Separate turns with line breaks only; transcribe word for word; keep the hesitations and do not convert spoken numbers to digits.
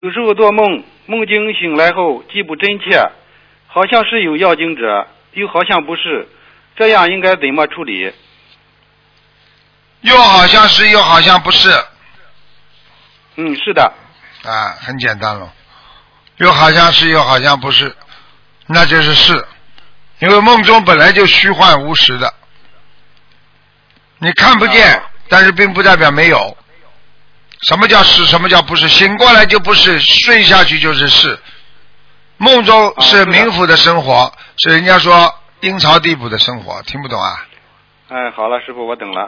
有时候做梦，梦境醒来后既不真切，好像是有要经者，又好像不是，这样应该怎么处理？
又好像是，又好像不是。
嗯，是的。
啊，很简单了，又好像是，又好像不是，那就是是，因为梦中本来就虚幻无实的，你看不见，啊、但是并不代表没有。什么叫是？什么叫不是？醒过来就不是，睡下去就是是。梦中是冥府的生活，是人家说阴曹地府的生活，听不懂啊？
哎，好了，师傅，我懂了。